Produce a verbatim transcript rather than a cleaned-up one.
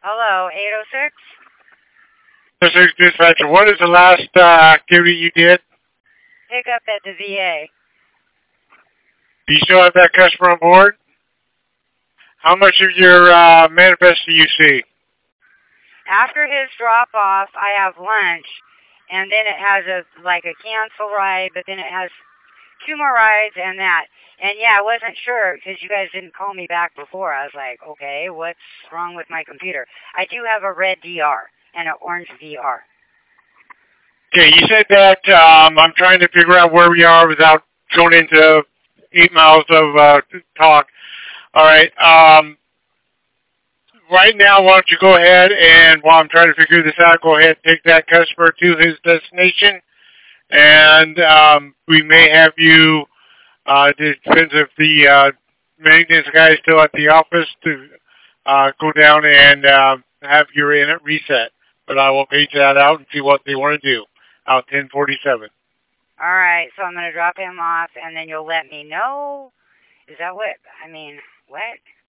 Hello, eight oh six? Six Dispatcher, what is the last uh, activity you did? Pick up at the V A. Do you still have that customer on board? How much of your uh, manifest do you see? After his drop-off, I have lunch, and then it has a like a cancel ride, but then it has two more rides and that. And yeah, I wasn't sure because you guys didn't call me back before. I was like, okay, what's wrong with my computer? I do have a red D R and an orange V R. Okay, you said that um, I'm trying to figure out where we are without going into eight miles of uh, talk. All right. Um, right now, why don't you go ahead and while I'm trying to figure this out, go ahead and take that customer to his destination. And um, we may have you, uh, it depends if the uh, maintenance guy is still at the office, to uh, go down and uh, have your in it reset. But I will page that out and see what they want to do. Out ten forty-seven. All right, so I'm going to drop him off, and then you'll let me know? Is that what, I mean, what?